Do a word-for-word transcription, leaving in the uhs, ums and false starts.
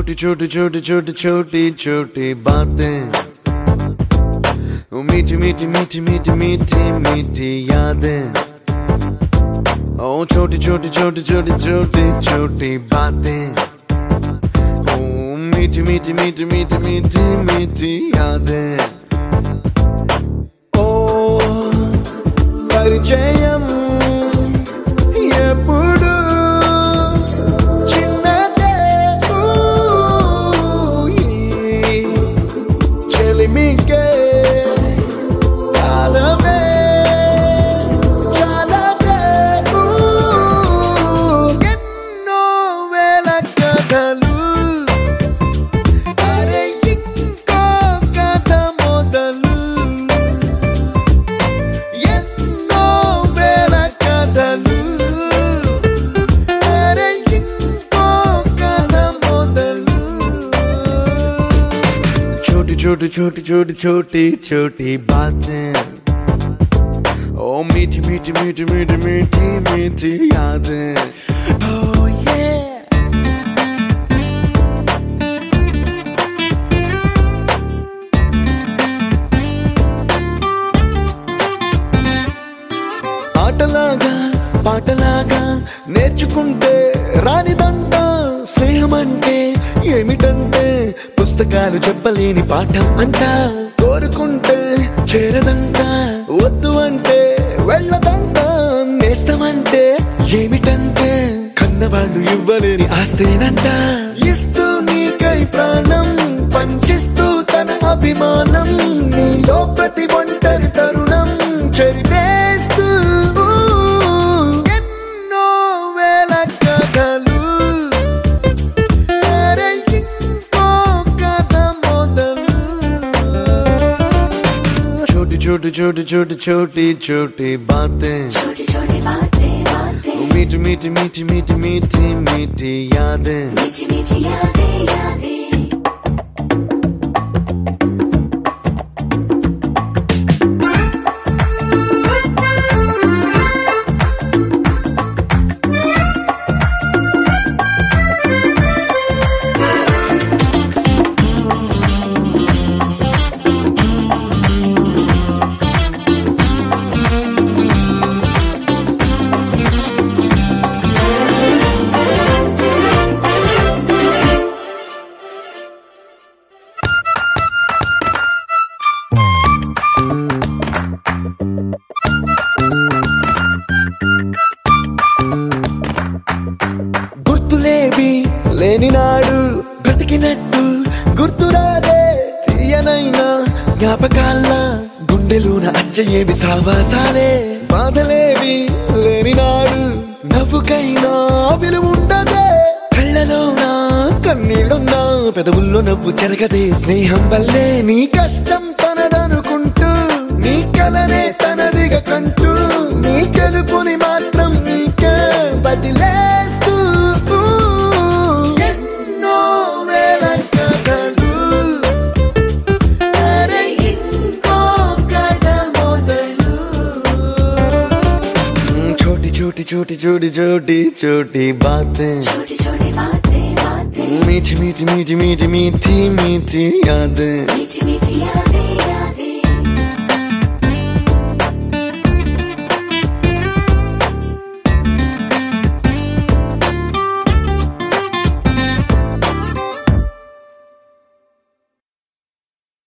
छोटी छोटी छोटी छोटी छोटी छोटी बातें, वो मीठी मीठी मीठी मीठी मीठी मीठी यादें। ओ छोटी छोटी छोटी छोटी छोटी छोटी बातें, ओ मीठी मीठी मीठी मीठी मीठी मीठी यादें। ओ परिचयम ఎప్పుడు చిన్నదే చెలిమికే కాలమే చాలదే ఎన్నో వేల కథలు అరే ఇంకో కథ మొదలు ఎన్నో వేల కథలు छोटी छोटी छोटी छोटी छोटी बातें, ओ मीठी मीठी मीठी मीठी मीठी मीठी यादें। Oh yeah, ఆటలాగా పాటలాగా నేర్చుకుంటే రానిదంట స్నేహం అంటే ఏమిటంటే పుస్తకాలు చెప్పలేని పాఠం అంట, కోరుకుంటే చేరదంట, వద్దు అంటే వెళ్ళదంట, నేస్తమంటే ఏమిటంటే కన్నవాళ్ళు ఇవ్వలేని ఆస్తేనంట, ఇస్తూ నీకై ప్రాణం పంచిస్తూ తన అభిమానం, నీలో ప్రతి ఒంటరి తరుణం చెరిపేస్తూ ఎన్నో వేల కథలు छोटी छोटी छोटी छोटी छोटी बातें, छोटी छोटी बातें बातें, मीठी मीठी मीठी मीठी मीठी मीठी यादें, मीठी मीठी यादें यादें। గుర్తులేవి లేని నాడు బ్రతికినట్టు గుర్తురాదే తీయనైనా జ్ఞాపకాల్లా గుండెలోన అచ్చయేవి సావాసాలే, బాధలేవి లేని నాడు నవ్వుకైనా విలువుండదే, కళ్ళలోనా కన్నీళ్ళున్నా పెదవుల్లో నవ్వు చెరగదే, స్నేహం వల్లే నీ కష్టం తనదనుకుంటూ నీ కలనే తనదిగా కంటూ నీ గెలుపుని మాత్రం నీకే బదిలేస్తూ ఎన్నో వేల కథలు అరే ఇంకో కథ మొదలు छोटी छोटी छोटी छोटी छोटी छोटी बातें, छोटी छोटी बातें बातें, मीठी मीठी मीठी मीठी मीठी मीठी यादें, मीठी मीठी यादें यादें।